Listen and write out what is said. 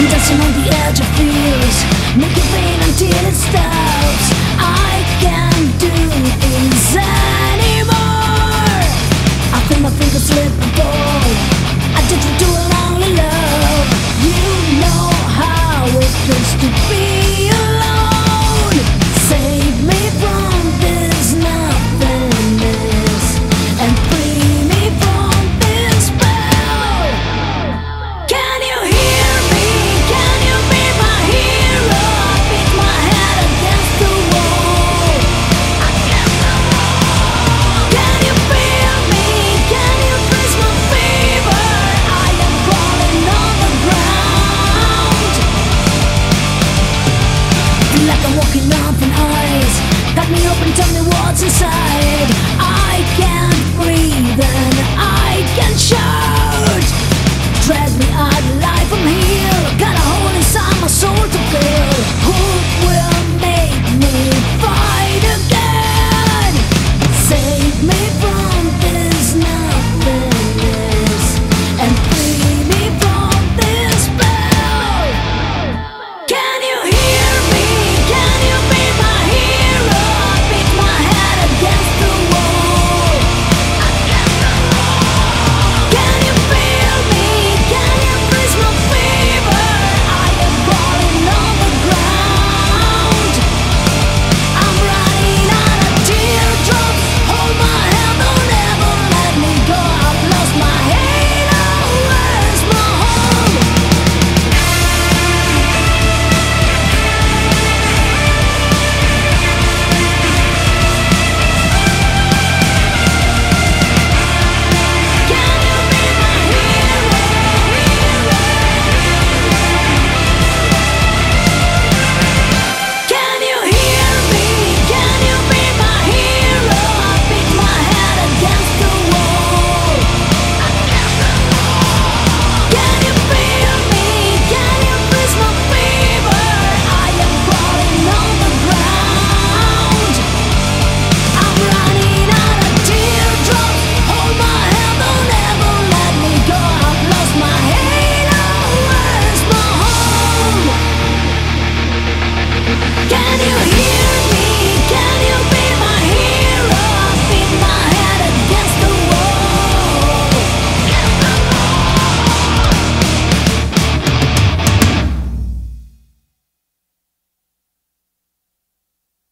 dancing on the edge of fears, make it rain until it stops. I can't do this anymore. I feel my fingers slip and fall, addicted to a lonely love. You know how it feels to be alone. Save me from this nothingness and free me from this spell. Can you hear me? Can you be my hero? I beat my head against the wall. Can you feel me? Can you trace my fever? I am crawling on the ground. Feel like I'm walking on thin ice. Cut me open, tell me what's inside.